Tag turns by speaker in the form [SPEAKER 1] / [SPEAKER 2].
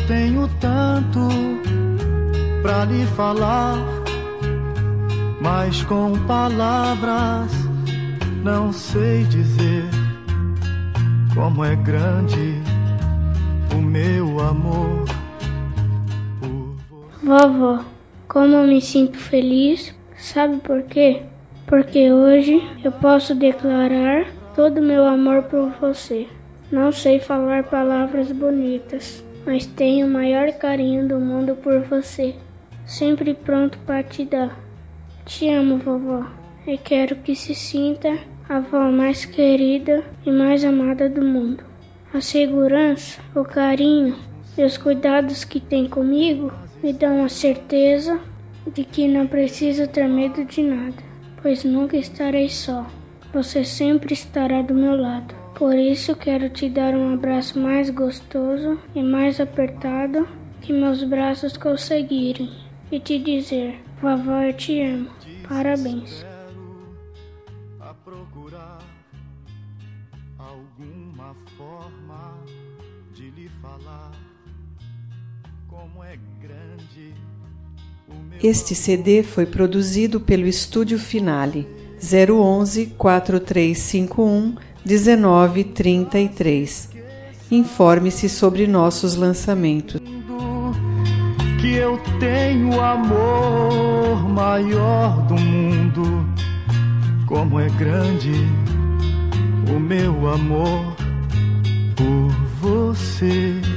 [SPEAKER 1] tenho tanto pra lhe falar, mas com palavras não sei dizer como é grande o meu amor por você.
[SPEAKER 2] Vovó, como eu me sinto feliz, sabe por quê? Porque hoje eu posso declarar todo o meu amor por você. Não sei falar palavras bonitas, mas tenho o maior carinho do mundo por você. Sempre pronto para te dar. Te amo, vovó, e quero que se sinta a avó mais querida e mais amada do mundo. A segurança, o carinho e os cuidados que tem comigo me dão a certeza de que não preciso ter medo de nada, pois nunca estarei só. Você sempre estará do meu lado. Por isso quero te dar um abraço mais gostoso e mais apertado que meus braços conseguirem e te dizer: vovó, eu te amo. Parabéns.
[SPEAKER 1] A procurar alguma forma de lhe falar como é grande o meu.
[SPEAKER 3] Este CD foi produzido pelo Estúdio Finale 011 4351 1933. Informe-se sobre nossos lançamentos.
[SPEAKER 1] Que eu tenho o amor maior do mundo, como é grande o meu amor por você.